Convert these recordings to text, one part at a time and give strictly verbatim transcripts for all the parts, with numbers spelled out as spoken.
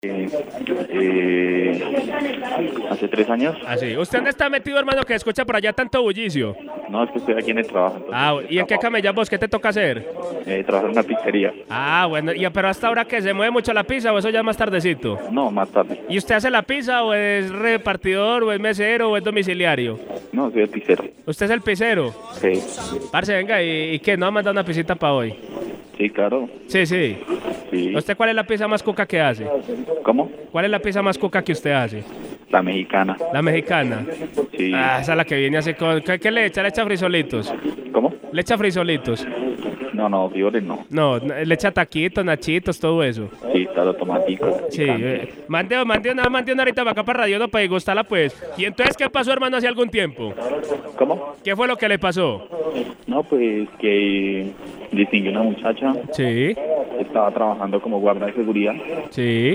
Eh, eh, hace tres años. Ah, sí. ¿Usted dónde está metido, hermano, que escucha por allá tanto bullicio? No, es que estoy aquí en el trabajo. entonces, Ah, ¿y en qué camellas vos? ¿Qué te toca hacer? Eh, trabajo en una pizzería. Ah, bueno, y, pero hasta ahora que se mueve mucho la pizza o eso ya es más tardecito. No, más tarde. ¿Y usted hace la pizza o es repartidor o es mesero o es domiciliario? No, soy el pizzero. ¿Usted es el pizzero? Sí, Parce, venga, ¿y, y qué? ¿No ha mandado una pisita para hoy? sí, claro. Sí, sí. Sí. ¿Usted cuál es la pizza más cuca que hace? ¿Cómo? ¿Cuál es la pizza más cuca que usted hace? La mexicana. La mexicana. Sí. Ah, esa es la que viene así con... ¿Qué, qué le echa? ¿Le echa frisolitos? ¿Cómo? ¿Le echa frisolitos? No, no, frijoles no. No, le echa taquitos, nachitos, todo eso. Sí, claro, tomatico. Sí, eh, mande, mande una, mande una ahorita para acá para Radio no para gustarla pues. ¿Y entonces qué pasó, hermano, hace algún tiempo? ¿Cómo? ¿Qué fue lo que le pasó? No, pues que distinguí una muchacha. Sí, Estaba trabajando como guardia de seguridad. sí.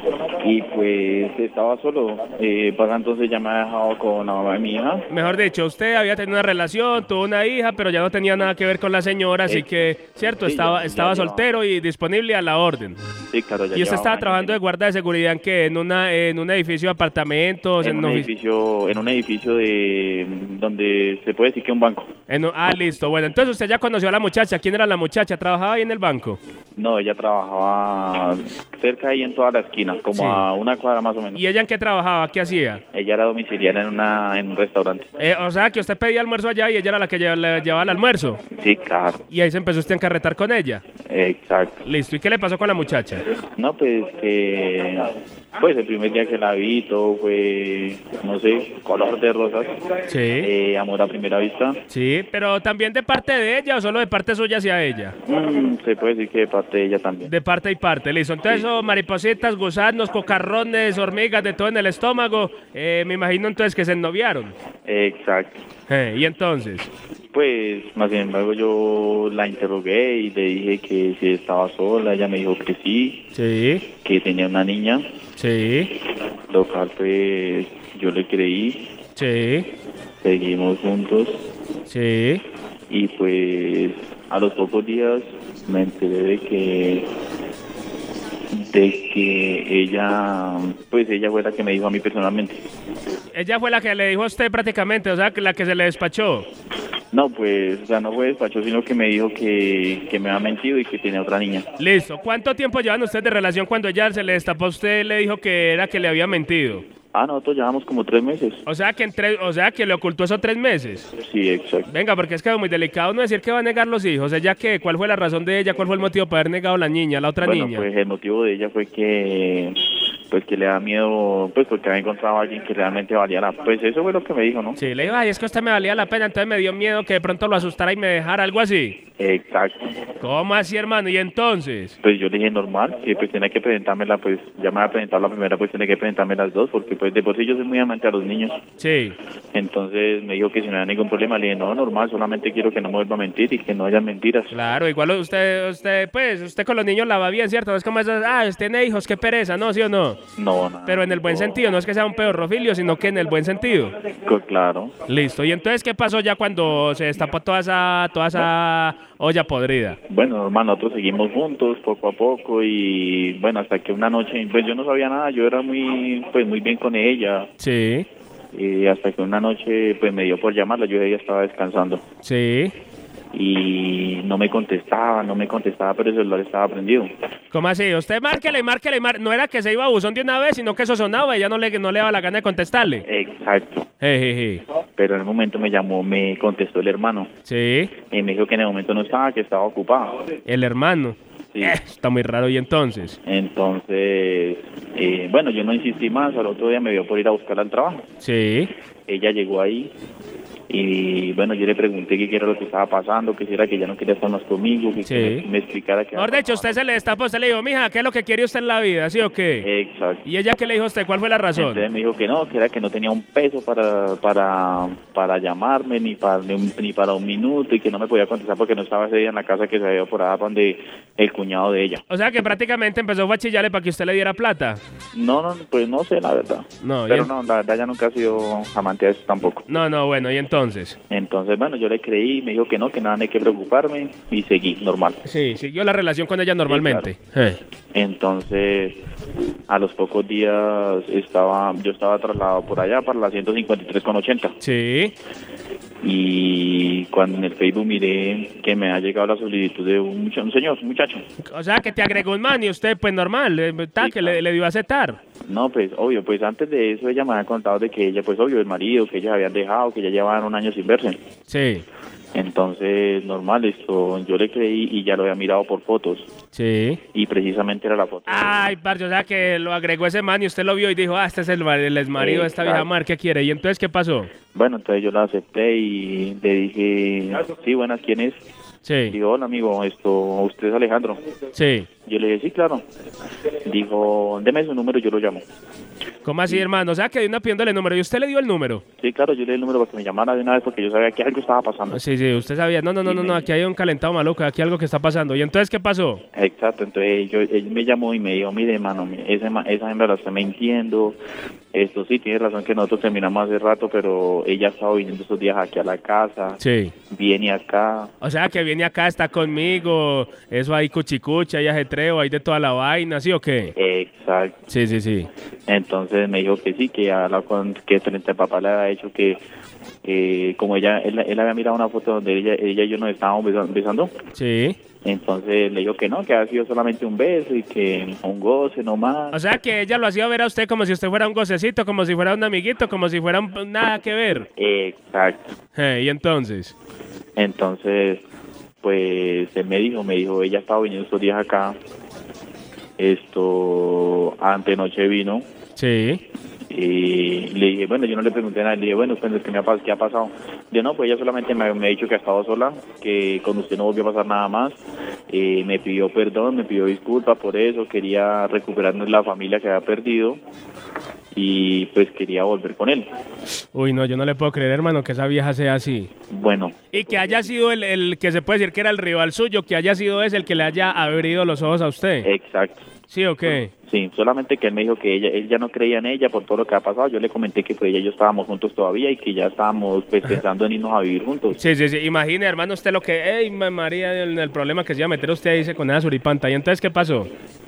Y pues estaba solo. Eh, para entonces ya me ha dejado con la mamá de mi hija. Mejor dicho, usted había tenido una relación, tuvo una hija, pero ya no tenía nada que ver con la señora, así Eh, que, cierto, sí, estaba, ya- ya estaba llevaba. soltero y disponible a la orden. Sí, claro, ya ¿Y usted llevaba estaba un año. trabajando de guardia de seguridad en qué? ¿En, una, en un edificio de apartamentos? En un ofici- edificio, en un edificio de donde se puede decir que un banco. en un- ah, listo. Bueno, entonces usted ya conoció a la muchacha. ¿Quién era la muchacha? ¿Trabajaba ahí en el banco? No, ella trabajaba cerca ahí en toda la esquina, como Sí. a una cuadra más o menos. ¿Y ella en qué trabajaba? ¿Qué hacía? Ella era domiciliaria en una en un restaurante. Eh, o sea, que usted pedía almuerzo allá y ella era la que lleva- le llevaba el almuerzo. Sí, claro, Y ahí se empezó usted a encarretar con ella. exacto. Listo. ¿Y qué le pasó con la muchacha? No, pues que pues el primer día que la vi todo fue, no sé, color de rosas, Sí. eh, amor a primera vista. Sí, pero también de parte de ella o solo de parte suya hacia ella. Mm, se puede decir que de parte de ella también. De parte y parte, listo. Entonces, eso, maripositas, gusanos, cocarrones, hormigas, de todo en el estómago. Eh, me imagino entonces que se ennoviaron. Exacto. Eh, y entonces, Pues, más sin embargo, yo la interrogué y le dije que si estaba sola. Ella me dijo que sí, sí, que tenía una niña. sí, Lo cual, pues, yo le creí. sí, Seguimos juntos sí. y, pues, a los pocos días me enteré de que de que ella, pues, ella fue la que me dijo a mí personalmente. Ella fue la que le dijo a usted prácticamente, o sea, que la que se le despachó. No, pues, o sea, no fue despacho, sino que me dijo que, que me había mentido y que tenía otra niña. Listo. ¿Cuánto tiempo llevan ustedes de relación cuando ella se le destapó a usted le dijo que era que le había mentido? Ah, nosotros llevamos como tres meses. O sea, que en tres, o sea, que le ocultó esos tres meses. Sí, exacto. Venga, porque es que es muy delicado no decir que va a negar los hijos. ¿Ella qué? ¿Cuál fue la razón de ella? ¿Cuál fue el motivo para haber negado la niña, la otra Bueno, niña? pues el motivo de ella fue que, pues, que le da miedo, pues, porque había encontrado a alguien que realmente valía la... Pues eso fue lo que me dijo, ¿no? Sí, le dijo, ay, es que usted me valía la pena, entonces me dio miedo que de pronto lo asustara y me dejara, algo así. Exacto. ¿Cómo así, hermano? ¿Y entonces? Pues yo le dije normal, que pues tenía que presentármela, pues ya me había presentado la primera, pues tenía que presentarme las dos, porque pues de por sí yo soy muy amante a los niños. Sí. Entonces me dijo que si no había ningún problema, le dije, no, normal, solamente quiero que no me vuelva a mentir y que no haya mentiras. Claro, igual usted, usted, pues, usted con los niños la va bien, ¿cierto? No es como esas, ah, usted tiene hijos, qué pereza, ¿no? ¿Sí o no? No, nada. Pero en el buen sentido, no es que sea un pedorrofilio, sino que en el buen sentido. Co- Claro. Listo. ¿Y entonces qué pasó ya cuando se destapó toda esa, toda esa olla podrida? Bueno, normal, nosotros seguimos juntos poco a poco y bueno, hasta que una noche, pues yo no sabía nada, yo era muy, pues muy bien con ella Sí, y hasta que una noche pues me dio por llamarla, yo ella estaba descansando sí. y no me contestaba, no me contestaba, pero el celular estaba prendido. ¿Cómo así? Usted márquele, márquele, mar... no era que se iba a buzón de una vez, sino que eso sonaba y ya no le, no le daba la gana de contestarle. Exacto. Jejeje. Pero en el momento me llamó, me contestó el hermano Sí, y me dijo que en el momento no estaba, que estaba ocupado. el hermano. Sí. Eh, está muy raro. ¿Y entonces? Entonces, eh, bueno, yo no insistí más, al otro día me dio por ir a buscarla al trabajo. Sí, Ella llegó ahí y bueno, yo le pregunté qué era lo que estaba pasando, que si era que ya no quería estar más conmigo, que, Sí. que me, me explicara qué mejor había dicho, usted se le destapó, usted le dijo, mija, ¿qué es lo que quiere usted en la vida? ¿Sí o qué? pasado. Exacto. ¿Y ella qué le dijo a usted? ¿Cuál fue la razón? Entonces me dijo que no, que era que no tenía un peso para para para llamarme ni para ni, un- ni para un minuto y que no me podía contestar porque no estaba ese día en la casa que se había por allá donde el cuñado de ella. O sea que prácticamente empezó a chillarle para que usted le diera plata. No, no, pues no sé la verdad. No, y Pero en- no, la verdad ya nunca ha sido amante de eso tampoco. No, no, bueno, y entonces. entonces? Entonces, bueno, yo le creí, me dijo que no, que nada, no hay que preocuparme, y seguí, normal. Sí, siguió la relación con ella normalmente. Sí, claro. Eh. Entonces, a los pocos días estaba, yo estaba trasladado por allá para la ciento cincuenta y tres con ochenta. Sí. Y cuando en el Facebook miré que me ha llegado la solicitud de un, mucha- un señor, un muchacho. O sea, que te agregó un man y usted, pues normal, eh, ta, Sí, que claro. le, le dio a aceptar. No, pues obvio, pues antes de eso ella me había contado de que ella, pues obvio, el marido, que ellas habían dejado, que ya llevaban un año sin verse. Sí, Entonces, normal, esto, yo le creí y ya lo había mirado por fotos. sí. Y precisamente era la foto. Ay, parce, o sea, que lo agregó ese man y usted lo vio y dijo, ah, este es el, mar- el exmarido de esta vieja Exacto. mar, ¿qué quiere? Y entonces, ¿qué pasó? Bueno, entonces yo la acepté y le dije, sí, buenas, ¿quién es? Sí, Digo, hola amigo, esto, ¿usted es Alejandro? sí. Yo le dije, sí, claro. Dijo, deme su número y yo lo llamo. ¿Cómo así, hermano? O sea, que de una pidiéndole el número y usted le dio el número. Sí, claro, yo le di el número para que me llamara de una vez porque yo sabía que algo estaba pasando. Sí, sí, usted sabía. No, no, no, no, no, aquí hay un calentado maluco, aquí hay algo que está pasando. ¿Y entonces qué pasó? Exacto, entonces yo, él me llamó y me dijo, mire hermano, mire, esa, ma- esa hembra la está mintiendo, esto sí, tiene razón que nosotros terminamos hace rato, pero ella ha estado viniendo estos días aquí a la casa, Sí. viene acá, O sea, que viene acá, está conmigo, eso ahí cuchicucha, hay ajetreo, hay de toda la vaina, ¿sí o qué? exacto, Sí, sí, sí. entonces me dijo que sí, que hablaba con, que frente al papá le había dicho que, que como ella, él, él había mirado una foto donde ella, ella y yo nos estábamos besan- besando, Sí. entonces le dijo que no, que había sido solamente un beso y que un goce nomás. O sea, que ella lo hacía ver a usted como si usted fuera un gocecito, como si fuera un amiguito, como si fuera un- nada que ver. Exacto. Eh, y entonces, Entonces, pues él me dijo, me dijo, ella estaba viniendo estos días acá, esto, antenoche vino, sí. y le dije, bueno, yo no le pregunté nada, le dije, bueno, pues, ¿qué, me ha, pas- ¿qué ha pasado? Dijo, no, pues ella solamente me, me ha dicho que ha estado sola, que con usted no volvió a pasar nada más, eh, me pidió perdón, me pidió disculpas por eso, quería recuperarnos la familia que había perdido, y pues quería volver con él. Uy, no, yo no le puedo creer, hermano, que esa vieja sea así. Bueno, Y que haya sido el, el que se puede decir que era el rival suyo, que haya sido ese el que le haya abrido los ojos a usted. exacto. ¿Sí o qué? Sí, solamente que él me dijo que ella, él ya no creía en ella por todo lo que ha pasado. Yo le comenté que pues ella y yo estábamos juntos todavía y que ya estábamos pues pensando en irnos a vivir juntos. Sí, sí, sí. Imagine, hermano, usted lo que... ¡Ey, ma- María! El, el problema que se iba a meter usted dice con esa suripanta. ¿Y entonces qué pasó?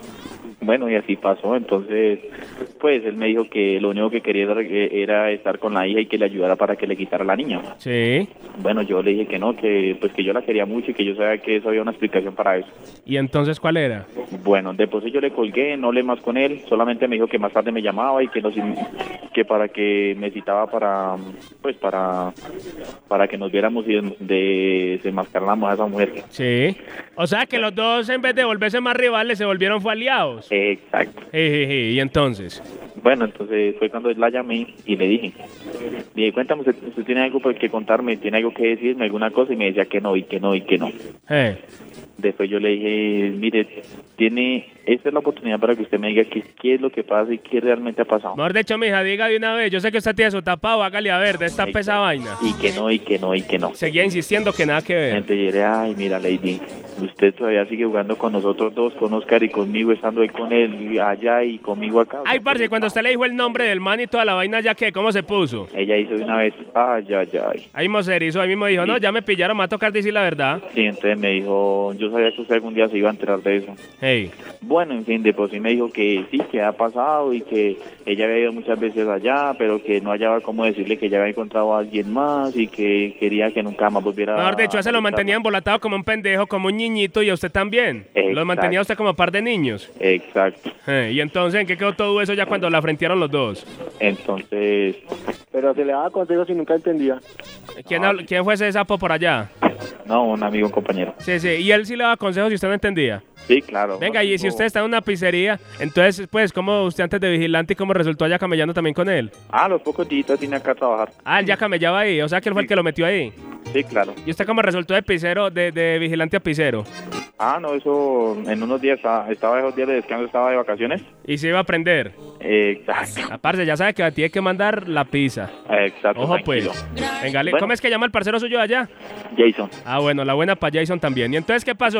Bueno, y así pasó. Entonces, pues él me dijo que lo único que quería era, era estar con la hija y que le ayudara para que le quitara a la niña. Sí. Bueno, yo le dije que no, que pues que yo la quería mucho y que yo sabía que eso había una explicación para eso. ¿Y entonces cuál era? Bueno, después yo le colgué, no hablé más con él, solamente me dijo que más tarde me llamaba y que nos, que para que me citaba para pues para para que nos viéramos y de- desenmascaráramos a esa mujer. Sí. O sea que los dos, en vez de volverse más rivales, se volvieron fue aliados. Exacto. Jejeje. ¿Y entonces? Bueno, entonces fue cuando la llamé y le dije, le dije, cuéntame, ¿usted, usted tiene algo por que contarme, tiene algo que decirme, alguna cosa? Y me decía que no, y que no, y que no. Eh. Después yo le dije, mire, tiene, esta es la oportunidad para que usted me diga qué, qué es lo que pasa y qué realmente ha pasado. Mejor dicho, mija, diga de una vez. Yo sé que usted tiene su tapado, hágale a ver, de esta Exacto. pesa vaina. Y que no, y que no, y que no. Seguía insistiendo que nada que ver. Entonces yo le ay, mira, Lady, usted todavía sigue jugando con nosotros dos, con Oscar y conmigo, estando él con él allá y conmigo acá. Ay, parce, cuando usted le dijo el nombre del man y toda la vaina, ¿ya qué? ¿Cómo se puso? Ella hizo de una vez, ay, ay, ay. Ahí mismo se erizó, ahí mismo dijo, no, ya me pillaron, me va a tocar decir la verdad. Sí, entonces me dijo, yo sabía que usted algún día se iba a enterar de eso. Hey, Bueno, en fin, después sí me dijo que sí, que ha pasado y que ella había ido muchas veces allá, pero que no hallaba cómo decirle que ya había encontrado a alguien más y que quería que nunca más volviera mejor dicho, a ese lo mantenía molestarla. embolatado como un pendejo, como un niñito, y a usted también. Lo Exacto. mantenía a usted como par de niños. Exacto. Eh, y entonces, ¿en qué quedó todo eso ya cuando la frentearon los dos? Entonces, Pero se le daba consejos y nunca entendía. ¿Quién, habl- ¿Quién fue ese sapo por allá? no, un amigo, un compañero. Sí, sí, y él sí le daba consejos y usted no entendía. Sí, claro. Venga, y si usted está en una pizzería, entonces, pues, ¿cómo usted antes de vigilante y cómo resultó allá camellando también con él? Ah, los pocos días vine acá a trabajar. Ah, él ya camellaba ahí, o sea que él fue el que lo metió ahí. Sí, claro. ¿Y usted cómo resultó de pizzero, de, de vigilante a pizzero? Ah, no, eso en unos días estaba, estaba esos días de descanso, estaba de vacaciones. Y se iba a aprender. Exacto. Aparte, ya sabe que tiene que mandar la pizza. Exacto. Ojo, tranquilo. pues. Venga, le- Bueno. ¿cómo es que llama el parcero suyo de allá? Jason. Ah, bueno, la buena para Jason también. ¿Y entonces qué pasó?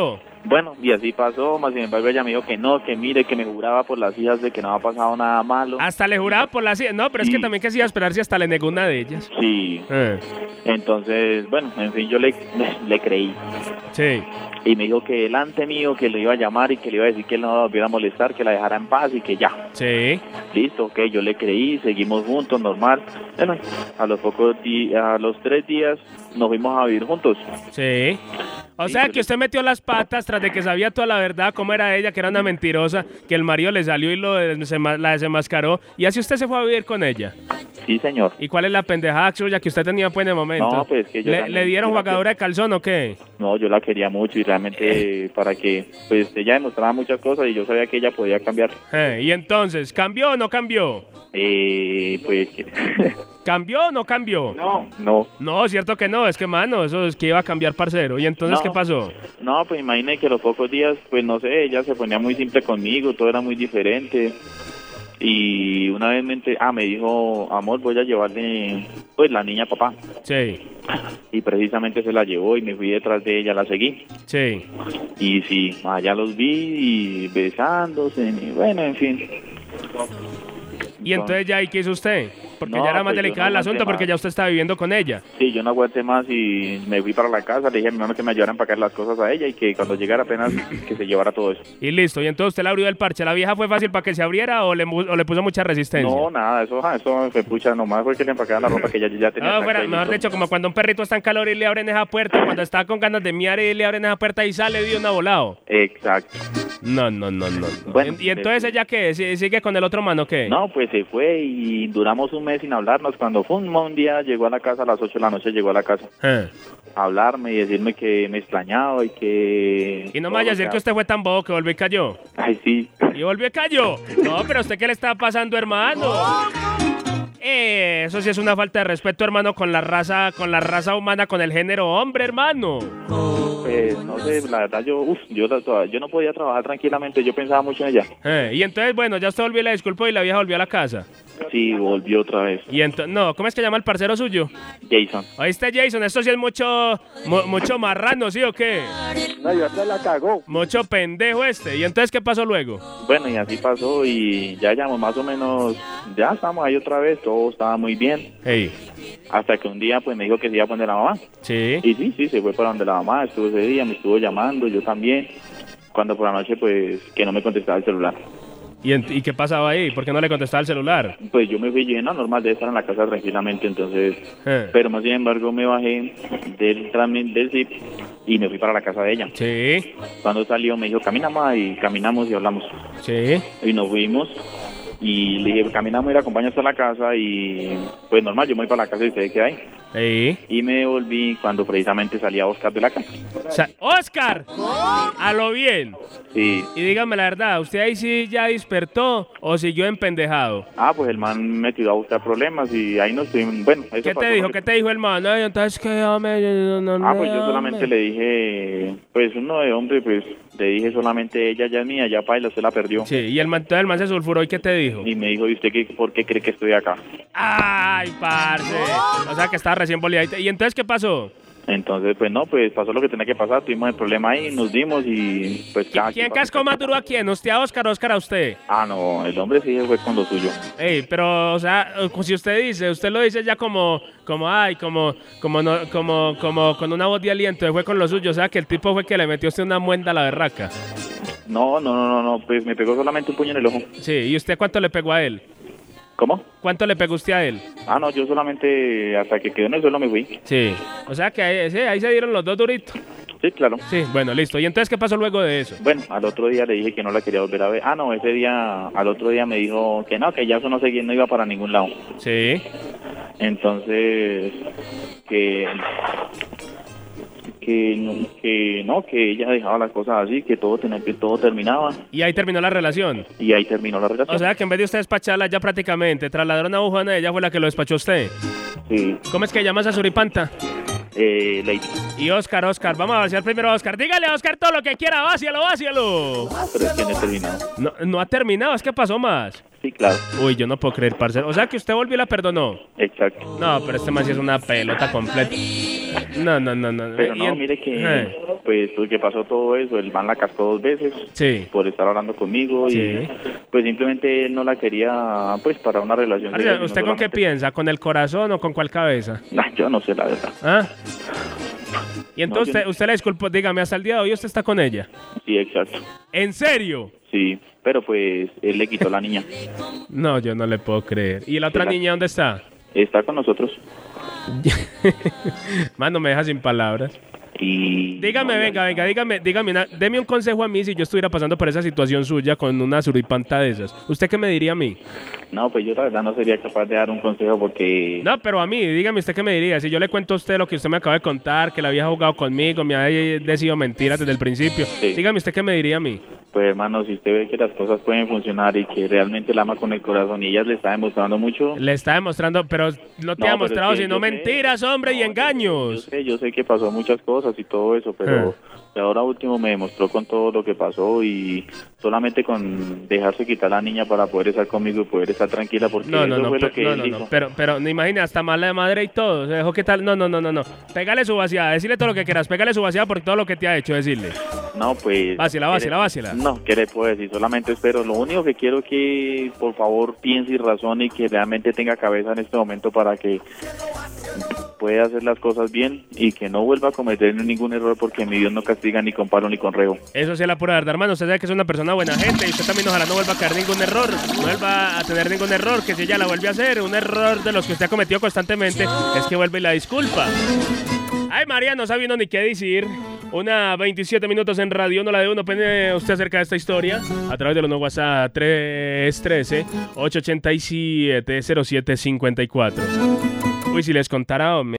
Bueno, y así pasó, más sin embargo ella me dijo que no, que mire, que me juraba por las hijas de que no había pasado nada malo. Hasta le juraba por las... No, pero es Sí. que también que se iba a esperar si hasta le negó una de ellas. Sí, Eh, entonces, bueno, en fin, yo le, le creí. sí, Y me dijo que delante mío, que le iba a llamar y que le iba a decir que él no la volviera a molestar, que la dejara en paz y que ya. sí. Listo, ok, yo le creí, seguimos juntos, normal. Bueno, a los pocos di- a los tres días nos fuimos a vivir juntos. Sí. O Sí, sea pero- que usted metió las patas tras de que sabía toda la verdad, cómo era ella, que era una mentirosa, que el marido le salió y lo desema- la desenmascaró, y así usted se fue a vivir con ella. Sí, señor. ¿Y cuál es la pendejada suya que usted tenía pues en el momento? No, pues, que yo ¿Le, también- ¿Le dieron yo jugadora de calzón o qué? No, yo la quería mucho y realmente para que, pues ella demostraba muchas cosas y yo sabía que ella podía cambiar. Eh, y entonces, ¿cambió o no cambió? Eh, pues, que- ¿Cambió o no cambió? no, no, No, cierto que no, es que mano, eso es que iba a cambiar parcero. ¿Y entonces No. qué pasó? no, pues imagínate que los pocos días, pues no sé, ella se ponía muy simple conmigo, todo era muy diferente. Y una vez me ente- ah, me dijo, amor, voy a llevarle, pues la niña a papá. Sí, Y precisamente se la llevó y me fui detrás de ella, la seguí. sí. Y sí, allá los vi y besándose, y bueno, en fin. ¿Y entonces ya, ¿y qué hizo usted? Porque No, ya era más pues yo delicado no el asunto aguanté porque más. ya usted estaba viviendo con ella. Sí, yo no aguanté más y me fui para la casa, le dije a mi mamá que me ayudara a empacar las cosas a ella y que cuando llegara apenas que se llevara todo eso. Y listo, y entonces usted le abrió el parche. ¿La vieja fue fácil para que se abriera o le, mu- o le puso mucha resistencia? No, nada, eso, ah, eso fue pucha, nomás fue que le empacaba la ropa que ella ya tenía. No, acá fuera, y mejor listo. dicho, como cuando un perrito está en calor y le abren esa puerta, cuando está con ganas de miar y le abren esa puerta y sale de una volado. Exacto. No, no, no, no. Bueno, ¿Y entonces ella qué? ¿Si- ¿Sigue con el otro mano qué? No, pues se fue y duramos un mes sin hablarnos. Cuando fue un, un día, llegó a la casa a las ocho de la noche, llegó a la casa Eh. a hablarme y decirme que me extrañaba y que... Y no me todo vaya a lo decir que usted fue tan bobo que volvió y cayó. Ay, sí. Y volvió y cayó. No, pero ¿usted qué le está pasando, hermano? Eh, eso sí es una falta de respeto, hermano, con la raza, con la raza humana, con el género hombre, hermano. Pues no sé, la verdad yo, uf, yo, la- yo no podía trabajar tranquilamente, yo pensaba mucho en ella. Eh, y entonces, bueno, ya usted volvió y la disculpó y la vieja volvió a la casa. Sí, volvió otra vez. Y entonces, no, ¿cómo es que llama el parcero suyo? Jason. ¿Oíste, Jason? Esto sí es mucho, mu- mucho marrano, ¿sí o qué? No, yo hasta la cagó. Mucho pendejo este. ¿Y entonces qué pasó luego? Bueno, y así pasó y ya llamamos más o menos, ya estamos ahí otra vez, todo estaba muy bien. Hey, Hasta que un día pues me dijo que se iba a poner la mamá. sí. Y sí, sí, se fue para donde la mamá, estuvo ese día, me estuvo llamando, yo también. Cuando por la noche pues que no me contestaba el celular. ¿Y, en- ¿Y qué pasaba ahí? ¿Por qué no le contestaba el celular? Pues yo me fui lleno, normal, de estar en la casa tranquilamente, entonces... Eh. Pero más sin embargo me bajé del trámite del zip y me fui para la casa de ella. Sí, Cuando salió me dijo, camina más y caminamos y hablamos. sí. Y nos fuimos y le dije, caminamos y la acompaño hasta la casa y pues normal, yo me voy para la casa y usted queda ahí. Sí. Y me devolví cuando precisamente salía Oscar de la casa. O sea, ¡Oscar! A lo bien. Sí. Y dígame la verdad, ¿usted ahí sí ya despertó o siguió empendejado? Ah, pues el man me tiró a buscar problemas y ahí no estoy... Bueno, eso ¿Qué pasó te dijo? porque- ¿Qué te dijo el man? Ay, entonces que yo me... yo no- no- Ah, pues yo no solamente me- le dije, pues uno de hombre, pues le dije solamente ella ya es mía, ya paila, usted la perdió. Sí, y el man, entonces el man se sulfuró, ¿y qué te dijo? Y me dijo, ¿y usted qué, por qué cree que estoy acá? ¡Ay, parce! O sea que estaba recién boleadita. ¿Y entonces qué pasó? Entonces, pues no, pues pasó lo que tenía que pasar, tuvimos el problema ahí, nos dimos y pues cada ¿Quién quien- cascó más duro a quién? ¿Usted a Oscar, Oscar a usted? Ah, no, el hombre sí fue con lo suyo. Ey, pero, o sea, como si usted dice, usted lo dice ya como, como, ay, como, como, no, como, como con una voz de aliento, fue con lo suyo, o sea, que el tipo fue que le metió usted una muenda a la berraca. No, no, no, no, no, pues me pegó solamente un puño en el ojo. Sí, ¿y usted cuánto le pegó a él? ¿Cómo? ¿Cuánto le pegó usted a él? Ah, no, yo solamente hasta que quedó en el suelo me fui. Sí, o sea que ahí, sí, ahí se dieron los dos duritos. Sí, claro. Sí, bueno, listo. ¿Y entonces qué pasó luego de eso? Bueno, al otro día le dije que no la quería volver a ver. Ah, no, ese día, al otro día me dijo que no, que ya eso no seguía, no iba para ningún lado. Sí, Entonces, que, que, no- que no, que ella dejaba las cosas así, que todo tenía, que todo terminaba y ahí terminó la relación. y ahí terminó la relación. O sea que en vez de usted despacharla ya prácticamente, trasladaron a Bujana, ella fue la que lo despachó a usted. Sí, ¿Cómo es que llamas a Suripanta? eh, Lady. Y Oscar, Oscar, vamos a vaciar primero a Oscar. Dígale a Oscar todo lo que quiera, vácialo, vácialo. Pero es que no he terminado. No, no ha terminado, es que pasó más. Sí, claro. Uy, yo no puedo creer, parcero. O sea que usted volvió y la perdonó. Exacto. No, pero este man sí es una pelota completa. No, no, no, no. Pero Y no, en- mire que, Eh, pues, porque pasó todo eso, el man la cascó dos veces Sí. por estar hablando conmigo y, Sí. pues, simplemente él no la quería, pues, para una relación. Parce, seria, sino ¿usted con qué solamente- piensa? ¿Con el corazón o con cuál cabeza? Nah, yo no sé, la verdad. ¿Ah? Y entonces No, yo- usted, usted le disculpó, dígame, hasta el día de hoy usted está con ella. Sí, exacto. ¿En serio? Sí, pero pues, él le quitó a la niña. No, yo no le puedo creer. ¿Y la otra Exacto. niña dónde está? Está con nosotros. Man, no me deja sin palabras. Y... Dígame, no, ya- venga, venga, dígame, dígame, una- deme un consejo a mí si yo estuviera pasando por esa situación suya con una suripanta de esas. ¿Usted qué me diría a mí? No, pues yo la verdad no sería capaz de dar un consejo porque... No, pero a mí, dígame usted qué me diría. Si yo le cuento a usted lo que usted me acaba de contar, que la había jugado conmigo, me ha decidido mentiras desde el principio. Sí. Dígame usted qué me diría a mí. Pues hermano, si usted ve que las cosas pueden funcionar y que realmente la ama con el corazón y ella le está demostrando mucho... Le está demostrando, pero no te No, ha pero mostrado es que sino yo sé- mentiras, hombre, No, y yo- engaños. Yo sé, yo sé que pasó muchas cosas y todo eso, pero ahora último me demostró con todo lo que pasó y solamente con dejarse quitar la niña para poder estar conmigo y poder estar tranquila porque No, no, eso no, fue pe- lo que no, él no, hizo. no, pero, pero, no imagina, hasta mala de madre y todo, se dejó que tal, no, no, no, no, no, pégale su vaciada, decirle todo lo que quieras, pégale su vaciada por todo lo que te ha hecho, decirle. No, pues... Vacila, ¿qué vacila, le- vacila. No, ¿qué le puedo decir? Solamente espero. Lo único que quiero es que, por favor, piense y razone y que realmente tenga cabeza en este momento para que pueda hacer las cosas bien y que no vuelva a cometer ningún error porque mi Dios no castiga ni con palo ni con reo. Eso sí es la pura verdad, hermano, usted sabe que es una persona buena gente y usted también ojalá no vuelva a caer ningún error, no vuelva a tener ningún error, que si ella la vuelve a hacer, un error de los que usted ha cometido constantemente, es que vuelve y la disculpa. Ay, María, no sabe uno ni qué decir. Una veintisiete minutos en radio, no la de uno. Opine usted acerca de esta historia a través de los WhatsApp tres uno tres, ocho ocho siete, cero siete cinco cuatro. Uy, si les contara, hombre.